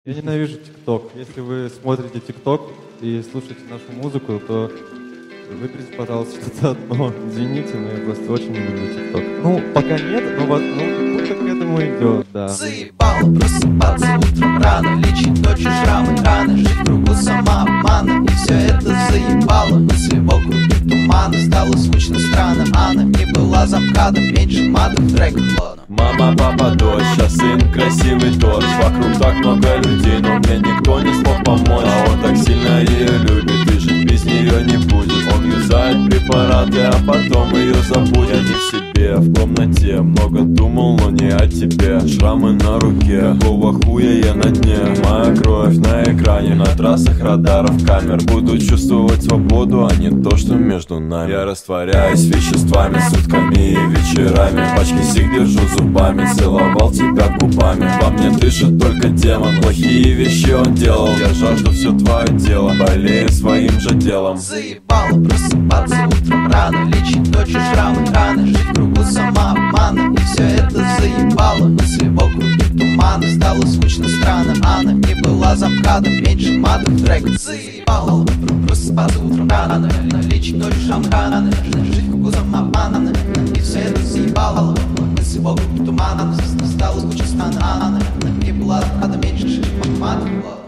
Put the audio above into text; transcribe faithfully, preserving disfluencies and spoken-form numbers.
Я ненавижу ТикТок. Если вы смотрите ТикТок и слушаете нашу музыку, то выберите, пожалуйста, что-то одно. Извините, но я просто очень не люблю ТикТок. Ну, пока нет, но, вот, ну как будто к этому идет, да. Заебало просыпаться утром рано, лечить ночью шрамы, раны, жить в кругу самообмана. И все это заебало, мысли вокруг тумана. Стало скучно, странно, она не была замкадом, меньше матов в треках лона. Мама, папа, дочь, а сын красивый торч. Вокруг так много людей, но мне никто не смог помочь. А он так сильно ее любит, и жить без нее не будет. Он юзает препараты, а потом ее забудет. Я не в себе, в комнате много думал, но не о тебе. Шрамы на руке, какого хуя я на дне. Моя кровь на экране, на трассах радаров камер. Буду чувствовать свободу, а не то, что между нами. Я растворяюсь веществами, сутками и вечерами. Пачки сиг держу зубами, целовал тебя губами. Во мне дышит только демон, плохие вещи он делал. Я жажду все твое тело, болею своим же делом. Заебало просыпаться утром рано, лечить ночью шрамы, раны, жить в кругу самообмана. И все это заебало, мысли вокруг тумана. Стало скучно, странно, она не была замкадом, меньше матов в треках. Заебало просыпаться утром рано, лечить ночью шрамы, раны, жить в кругу самообмана. И все это заебало, мысли вокруг тумана. Стало скучно, странно, она не была замкадом, меньше матов.